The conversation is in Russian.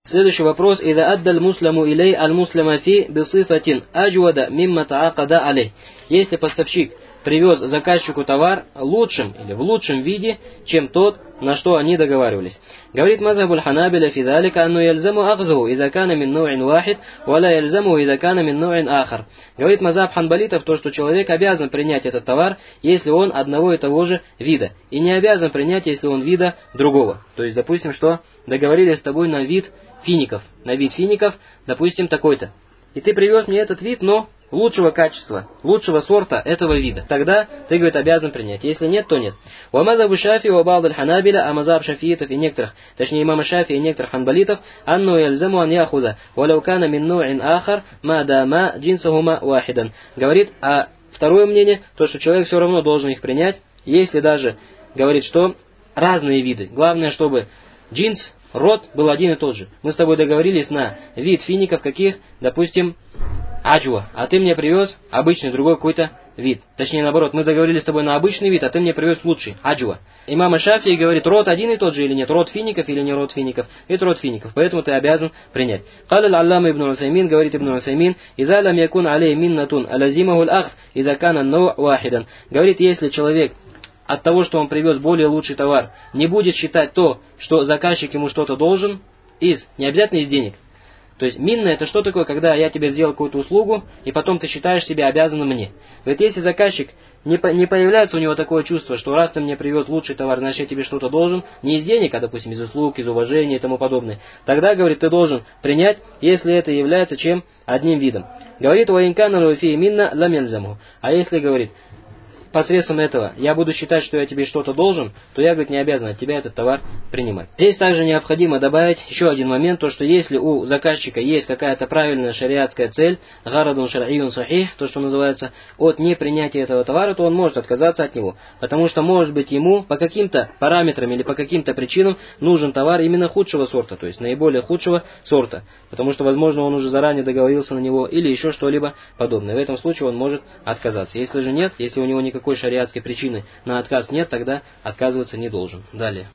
Следующий вопрос. «Ида аддаль мусляму илей аль-муслама фи бисифатин аджвада мимма таакада алей». Если поставщик привез заказчику товар лучшим или в лучшем виде, чем тот, на что они договаривались. Говорит мазхаб аль-ханабиля фи залика анну ялзаму ахзуху иза кана мин ну'ин вахид, валя ялзаму иза кана мин ну'ин ахар. Говорит мазхаб ханбалитов то, что человек обязан принять этот товар, если он одного и того же вида, и не обязан принять, если он вида другого. То есть, допустим, что договорились с тобой на вид фиников, допустим, такой-то. И ты привез мне этот вид, но лучшего качества, лучшего сорта этого вида. Тогда ты, говорит, обязан принять. Если нет, то нет. Ва мазхабу Шафии ва ба'д аль-ханабиля, а мазхаб шафиитов и некоторых, точнее имама Шафии и некоторых ханбалитов, анну ялзаму ан яхуза, валяу кана мин ну'ин ахар, ма дама джинсахума вахидан. Говорит, а второе мнение, то, что человек все равно должен их принять, если даже, говорит, что разные виды. Главное, чтобы джинс, род был один и тот же. Мы с тобой договорились на вид фиников каких, допустим, аджва, а ты мне привез обычный другой какой-то вид. Точнее, наоборот, мы договорились с тобой на обычный вид, а ты мне привез лучший, аджва. Имам Шафии говорит, род один и тот же или нет, род фиников или не род фиников, это род фиников, поэтому ты обязан принять. Каляль аллама ибн Усаймин, говорит ибн Усаймин, иза лам якун алей миннатун алазимаху ал-ахз, иза кана нау вахидан. Говорит, если человек от того, что он привез более лучший товар, не будет считать то, что заказчик ему что-то должен, не обязательно из денег. То есть минна это что такое, когда я тебе сделал какую-то услугу, и потом ты считаешь себя обязанным мне. Говорит, если заказчик не появляется у него такое чувство, что раз ты мне привез лучший товар, значит я тебе что-то должен, не из денег, а допустим из услуг, из уважения и тому подобное, тогда, говорит, ты должен принять, если это является чем? Одним видом. Говорит, ваинкана луфи минна ламельзаму. А если, говорит, посредством этого я буду считать, что я тебе что-то должен, то я, говорит, не обязан от тебя этот товар принимать. Здесь также необходимо добавить еще один момент, то что если у заказчика есть какая-то правильная шариатская цель, гарадун шар'июн сахих, то, что называется, от непринятия этого товара, то он может отказаться от него. Потому что, может быть, ему по каким-то параметрам или по каким-то причинам нужен товар именно худшего сорта, то есть наиболее худшего сорта. Потому что, возможно, он уже заранее договорился на него или еще что-либо подобное. В этом случае он может отказаться. Если же нет, если у него никакой шариатской причины на отказ нет, тогда отказываться не должен. Далее.